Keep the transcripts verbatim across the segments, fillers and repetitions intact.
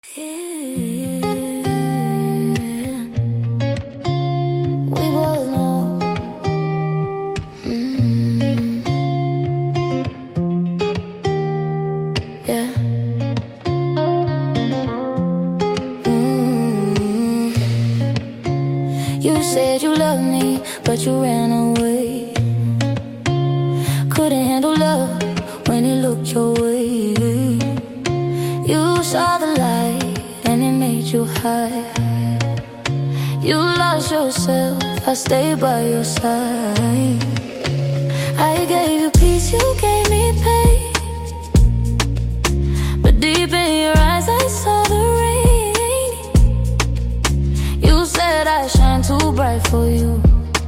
Yeah. We both know. Mm. Yeah. Mm. You said you loved me, but you ran away. Couldn't handle love when it looked your way. You saw the light and it made you high. You lost yourself, I stayed by your side. I gave you peace, you gave me pain. But deep in your eyes I saw the rain. You said I shine too bright for you,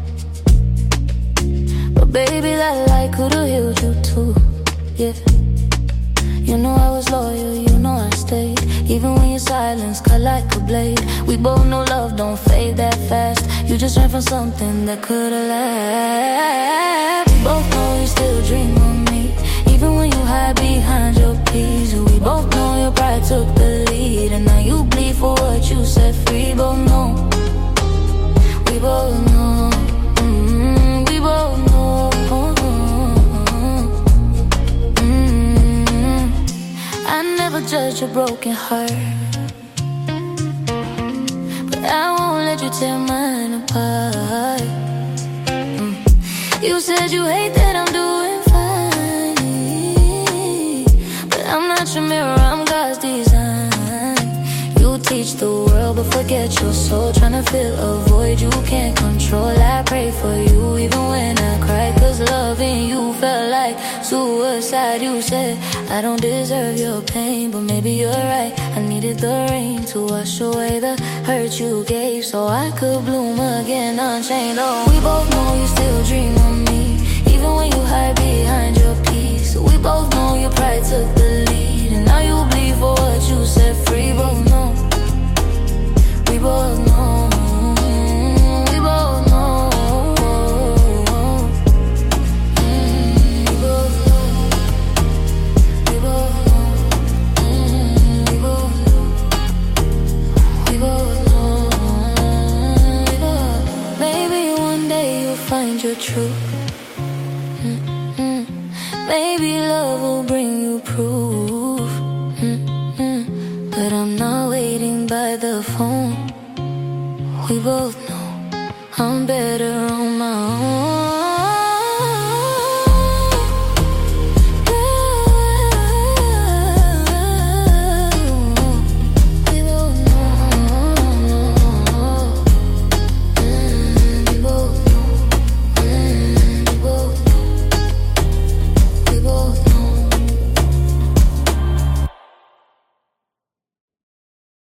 but baby that light could've healed you too. Yeah. You know I was loyal, you know I stayed, even when your silence cut like a blade. We both know love don't fade that fast. You just ran from something that could've last. We both know you still dream of me, even when you hide behind your peace. We both know your pride took the lead, and now you bleed for what you set free. Both know, we both know, mm-hmm. We both know. I never judge a broken heart, but I won't let you tear mine apart. mm. You said you hate that I'm doing fine, but I'm not your mirror, I'm God's design. You teach the world but forget your soul, tryna fill a void you can't control. I pray for you even when I cry, cause loving you felt like suicide. You said I don't deserve your pain, but maybe you're right. I needed the rain to wash away the hurt you gave, so I could bloom again unchained. Oh, we both know you still dream of me, even when you hide behind your peace. We both know your pride took the lead, and now you bleed for what you set free. Both know, we both know, we both know. Find your truth. Mm-mm. Maybe love will bring you proof. Mm-mm. But I'm not waiting by the phone. We both know I'm better on my own.